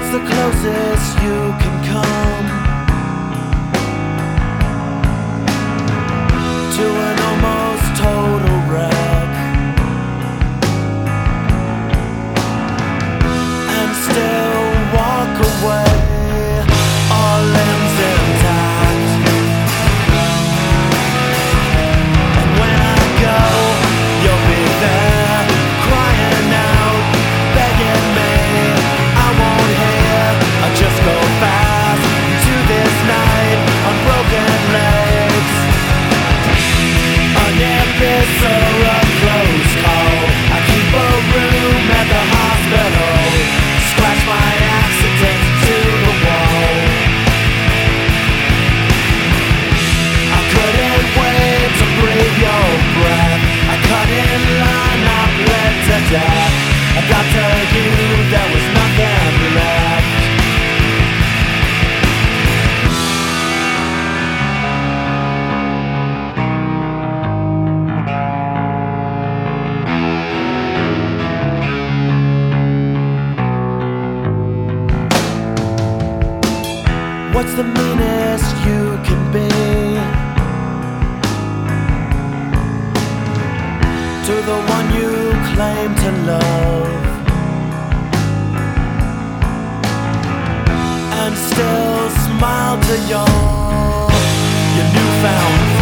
What's the closest you can come to an almost total wreck, and still walk away, all limbs intact? And when I go, you'll be there, crying out, begging me. I won't hear, I just go fast to this night on broken legs. A nip is a close call. I keep a room at the hospital, scratch my accident to the wall. I couldn't wait to breathe your breath. I cut in line, I bled to death. I got to you, there was nothing left. What's the meanest you can be to the one you claim to love, and still smile to your newfound